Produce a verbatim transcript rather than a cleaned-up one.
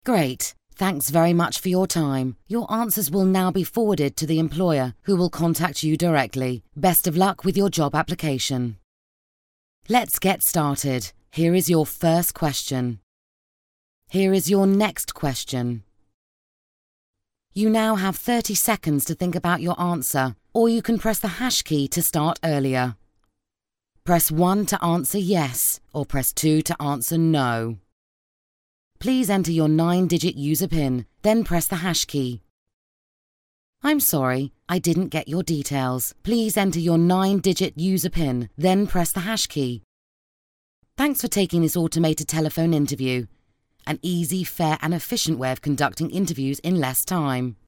Great. Thanks very much for your time. Your answers will now be forwarded to the employer, who will contact you directly. Best of luck with your job application. Let's get started. Here is your first question. Here is your next question. You now have thirty seconds to think about your answer, or you can press the hash key to start earlier. Press one to answer yes, or press two to answer no. Please enter your nine-digit user PIN, then press the hash key. I'm sorry, I didn't get your details. Please enter your nine-digit user PIN, then press the hash key. Thanks for taking this automated telephone interview. An easy, fair and efficient way of conducting interviews in less time.